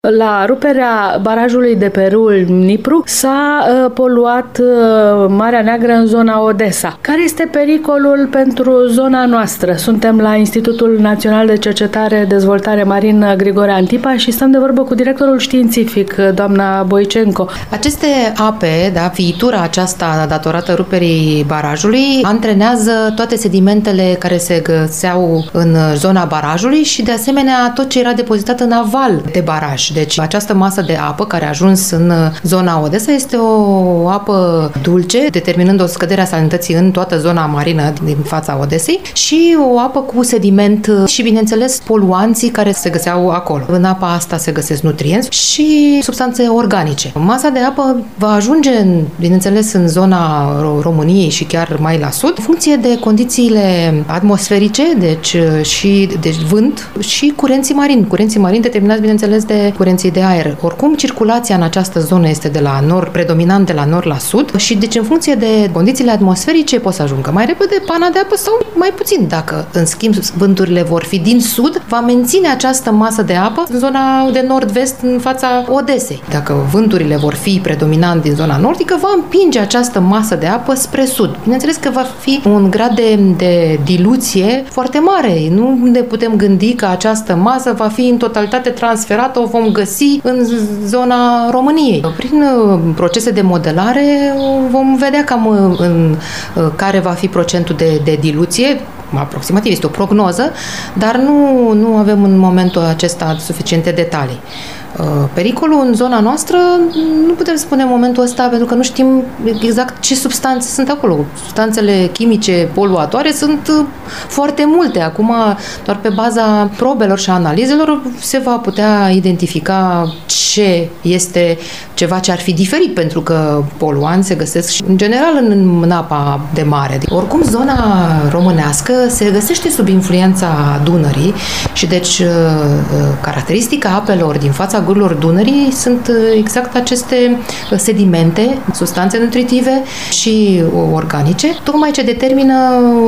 La ruperea barajului de pe râul Dnipru s-a poluat Marea Neagră în zona Odessa. Care este pericolul pentru zona noastră? Suntem la Institutul Național de Cercetare Dezvoltare Marină Grigore Antipa și stăm de vorbă cu directorul științific, doamna Boicenco. Aceste ape, fiitura aceasta datorată ruperii barajului, antrenează toate sedimentele care se găseau în zona barajului și de asemenea tot ce era depozitat în aval de baraj. Deci această masă de apă care a ajuns în zona Odessa este o apă dulce, determinând o scădere a salinității în toată zona marină din fața Odesei și o apă cu sediment și, bineînțeles, poluanții care se găseau acolo. În apa asta se găsesc nutrienți și substanțe organice. Masa de apă va ajunge, bineînțeles, în zona României și chiar mai la sud, în funcție de condițiile atmosferice, deci vânt și curenții marini. Curenții marini determinați, bineînțeles, de curenții de aer. Oricum, circulația în această zonă este de la nord, predominant de la nord la sud și deci în funcție de condițiile atmosferice poți să ajungă mai repede pana de apă sau mai puțin. Dacă, în schimb, vânturile vor fi din sud, va menține această masă de apă în zona de nord-vest în fața Odesei. Dacă vânturile vor fi predominant din zona nordică, va împinge această masă de apă spre sud. Bineînțeles că va fi un grad de diluție foarte mare. Nu ne putem gândi că această masă va fi în totalitate transferată, o vom găsi în zona României. Prin procese de modelare vom vedea cam în care va fi procentul de diluție. Aproximativ este o prognoză, dar nu avem în momentul acesta suficiente detalii. Pericolul în zona noastră nu putem spune în momentul ăsta pentru că nu știm exact ce substanțe sunt acolo. Substanțele chimice poluatoare sunt foarte multe. Acum, doar pe baza probelor și analizelor se va putea identifica ce este ceva ce ar fi diferit, pentru că poluanți se găsesc și în general în apa de mare. Oricum, zona românească se găsește sub influența Dunării și deci caracteristica apelor din fața gurilor Dunării sunt exact aceste sedimente, substanțe nutritive și organice, tocmai ce determină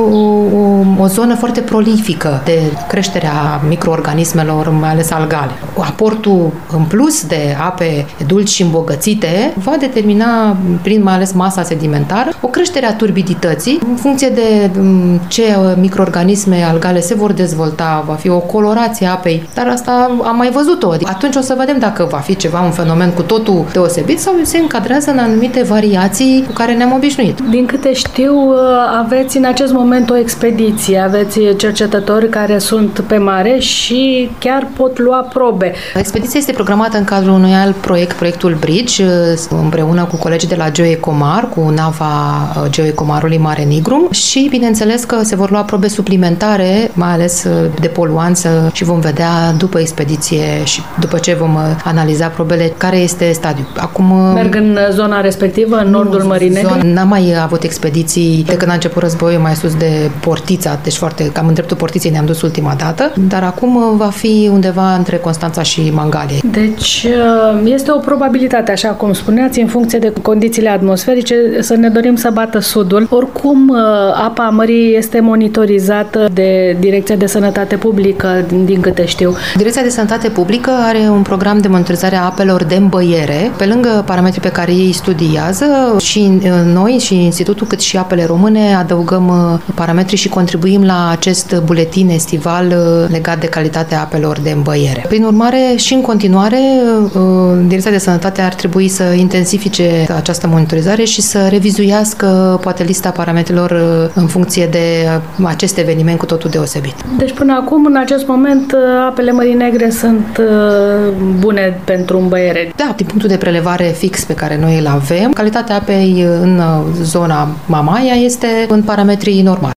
o zonă foarte prolifică de creșterea microorganismelor, mai ales algale. Aportul în plus de ape dulci și îmbogățite va determina, prin mai ales masa sedimentară, o creștere a turbidității în funcție de ce microorganisme algale se vor dezvolta, va fi o colorație a apei, dar asta am mai văzut-o. Atunci o să vedem dacă va fi ceva, un fenomen cu totul deosebit sau se încadrează în anumite variații cu care ne-am obișnuit. Din câte știu, aveți în acest moment o expediție, aveți cercetători care sunt pe mare și chiar pot lua probe. Expediția este programată în cadrul unui alt proiect, proiectul Bridge, împreună cu colegii de la GeoEcomar, cu nava GeoEcomarului Mare Nigrum și, bineînțeles, că se vor lua probe suplimentare, mai ales de poluanță și vom vedea după expediție și după ce vom analiza probele care este stadiul. Acum merg în zona respectivă, în nordul Mării Negre? N-am mai avut expediții de când a început războiul mai sus de Portița, deci cam în dreptul Portiței ne-am dus ultima dată, dar acum va fi undeva între Constanța și Mangalia. Deci este o probabilitate, așa cum spuneați, în funcție de condițiile atmosferice, să ne dorim să bată sudul. Oricum, apa mării este monitorizată de Direcția de Sănătate Publică, din câte știu. Direcția de Sănătate Publică are un program de monitorizare a apelor de îmbăiere, pe lângă parametrii pe care ei studiază și noi și Institutul, cât și apele române, adăugăm parametrii și contribuim la acest buletin estival legat de calitatea apelor de îmbăiere. Prin urmare, și în continuare, Direcția de Sănătate ar trebui să intensifice această monitorizare și să revizuiască poate lista parametrilor în funcție de acest eveniment cu totul deosebit. Deci până acum, în acest moment, apele Mării Negre sunt bune pentru îmbăiere. Da, din punctul de prelevare fix pe care noi îl avem, calitatea apei în zona Mamaia este în parametrii normali.